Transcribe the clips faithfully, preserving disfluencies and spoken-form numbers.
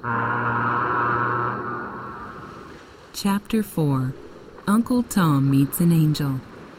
Chapter four. Uncle Tom Meets an Angel.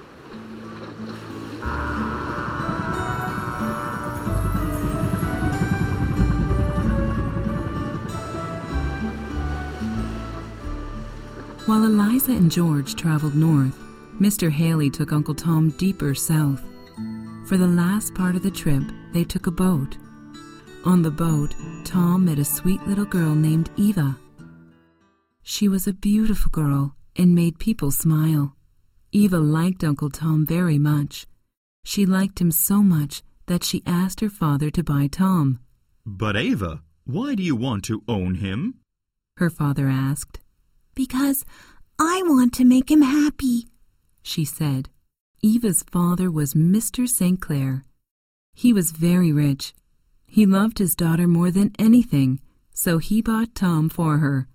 While Eliza and George traveled north, Mister Haley took Uncle Tom deeper south. For the last part of the trip, they took a boat. On the boat, Tom met a sweet little girl named Eva. She was a beautiful girl and made people smile. Eva liked Uncle Tom very much. She liked him so much that she asked her father to buy Tom. "But Eva, why do you want to own him?" her father asked. "Because I want to make him happy," she said. Eva's father was Mister Saint Clair. He was very rich. He loved his daughter more than anything, so he bought Tom for her.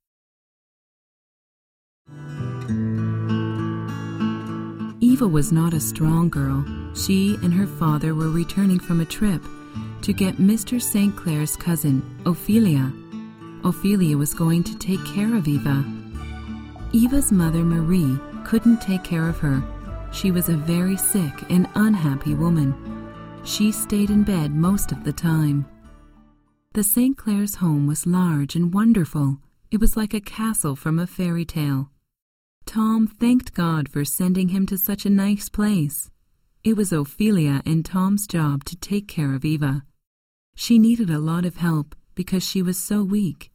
Eva was not a strong girl. She and her father were returning from a trip to get Mister Saint Clair's cousin, Ophelia. Ophelia was going to take care of Eva. Eva's mother, Marie, couldn't take care of her. She was a very sick and unhappy woman. She stayed in bed most of the time. The Saint Clair's home was large and wonderful. It was like a castle from a fairy tale. Tom thanked God for sending him to such a nice place. It was Ophelia and Tom's job to take care of Eva. She needed a lot of help because she was so weak.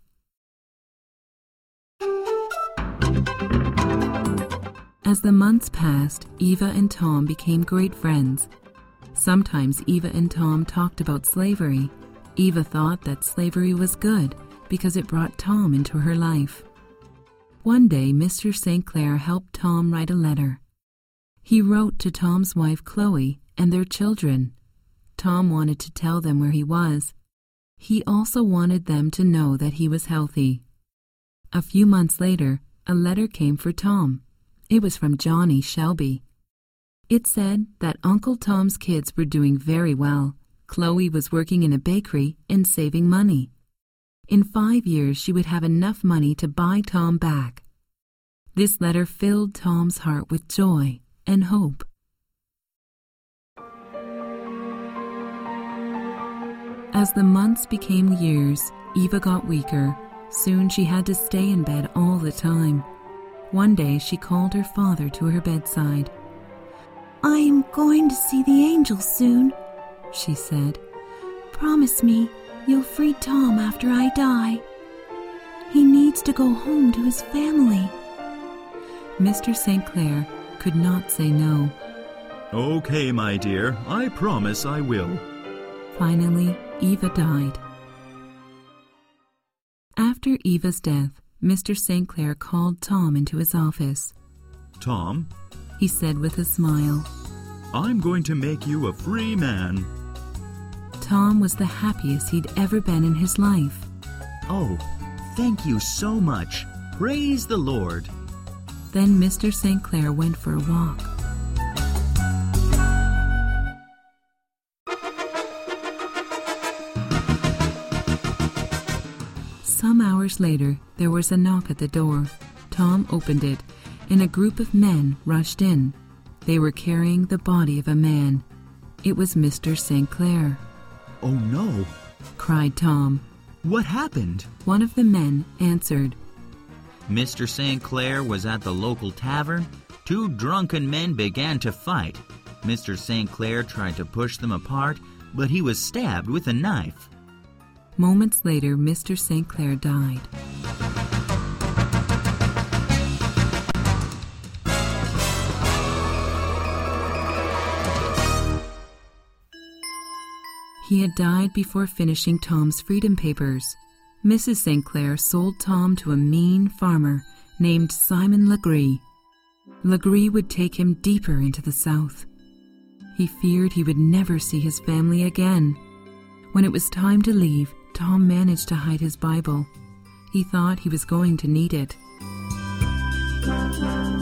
As the months passed, Eva and Tom became great friends. Sometimes Eva and Tom talked about slavery. Eva thought that slavery was good because it brought Tom into her life. One day, Mister Saint Clair helped Tom write a letter. He wrote to Tom's wife, Chloe, and their children. Tom wanted to tell them where he was. He also wanted them to know that he was healthy. A few months later, a letter came for Tom. It was from Johnny Shelby. It said that Uncle Tom's kids were doing very well. Chloe was working in a bakery and saving money. In five years, she would have enough money to buy Tom back. This letter filled Tom's heart with joy and hope. As the months became years, Eva got weaker. Soon she had to stay in bed all the time. One day she called her father to her bedside. "I am going to see the angel soon," she said. "Promise me you'll free Tom after I die. He needs to go home to his family." Mister Saint Clair could not say no. "Okay, my dear, I promise I will." Finally, Eva died. After Eva's death, Mister Saint Clair called Tom into his office. "Tom," he said with a smile, "I'm going to make you a free man." Tom was the happiest he'd ever been in his life. "Oh, thank you so much. Praise the Lord." Then Mister Saint Clair went for a walk. Some hours later, there was a knock at the door. Tom opened it, and a group of men rushed in. They were carrying the body of a man. It was Mister Saint Clair. "Oh no!" cried Tom. "What happened?" One of the men answered. Mister Saint Clair was at the local tavern. Two drunken men began to fight. Mister Saint Clair tried to push them apart, but he was stabbed with a knife. Moments later, Mister Saint Clair died. He had died before finishing Tom's freedom papers. Missus Saint Clair sold Tom to a mean farmer named Simon Legree. Legree would take him deeper into the South. He feared he would never see his family again. When it was time to leave, Tom managed to hide his Bible. He thought he was going to need it.